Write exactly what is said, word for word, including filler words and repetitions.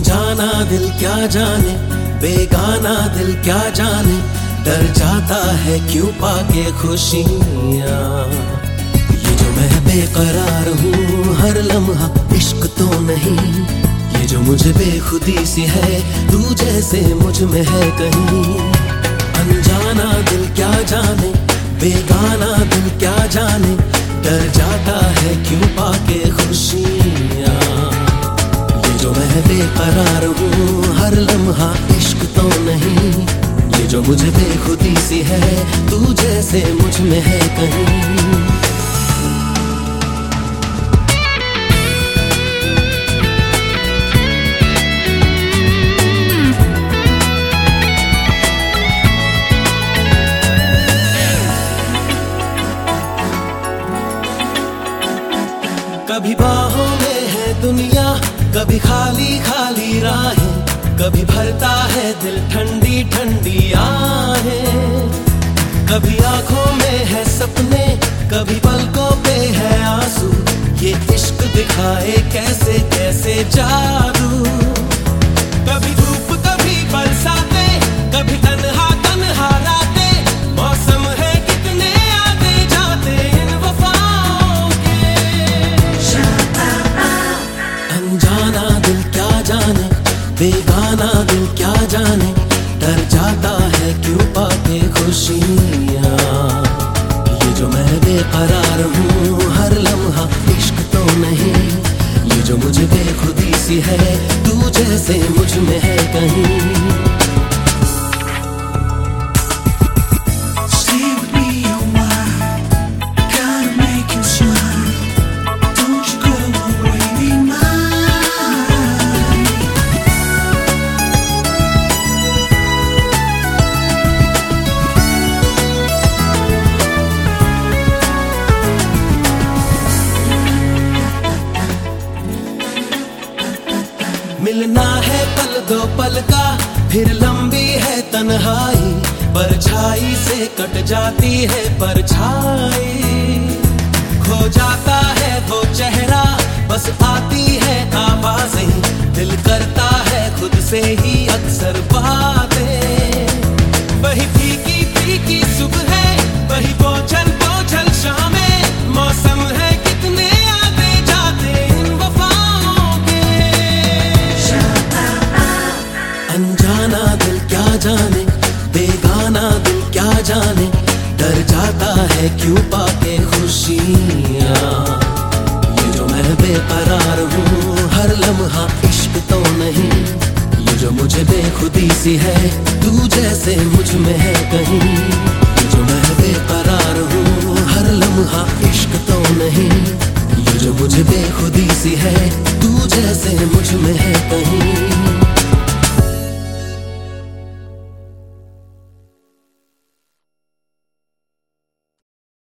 अनजाना दिल क्या जाने, बेगाना दिल क्या जाने, डर जाता है क्यों पाके खुशियाँ। ये जो मैं बेकरार हूँ हर लम्हा इश्क तो नहीं, ये जो मुझे बेखुदी सी है तू जैसे मुझ में है कहीं। अनजाना दिल क्या जाने, बेगाना दिल क्या जाने, डर जाता है क्यों पाके खुशियाँ। ये जो मैं बेकरार हूँ हर लम्हा इश्क तो नहीं, ये जो मुझे बेखुदी सी है तू जैसे मुझ में है कहीं। कभी बाहों में है दुनिया, कभी खाली खाली राहें, कभी भरता है दिल ठंडी ठंडी आहें। कभी आंखों में है सपने, कभी पलकों पे है आंसू, ये इश्क दिखाए कैसे कैसे जादू। कभी धूप कभी बरसाते, कभी तन्हा तन्हा रातें, मौसम है कितने आते जाते इन वफाओं के। अनजाना दिल क्या जाने, बेगाना दिल क्या जाने, डर जाता है क्यों पाके खुशियाँ। ये जो मैं बेकरार हूँ हर लम्हा इश्क तो नहीं, ये जो मुझे बेखुदी सी है तू जैसे मुझ में है कहीं। मिलना है पल दो पल का, फिर लंबी है तन्हाई, परछाई से कट जाती है परछाई। खो जाता है वो चेहरा, बस आती है आवाजें, दिल करता है खुद से ही अक्सर बातें। वही फीकी फीकी सुबह है, वही बोझल बोझल शामें, मौसम है कितने आते जाते इन वफाओं के। अनजाना दिल क्या जाने, बेगाना दिल क्या जाने, डर जाता है क्यों पाके खुशियाँ। ये जो मैं बेकरार हूँ हर लम्हा इश्क तो नहीं, ये जो मुझे बेखुदी सी है तू जैसे मुझ में है कहीं। ये जो मैं बेकरार हूँ हर लम्हा इश्क तो नहीं, ये जो मुझे बेखुदी सी है तू जैसे मुझ में है कहीं।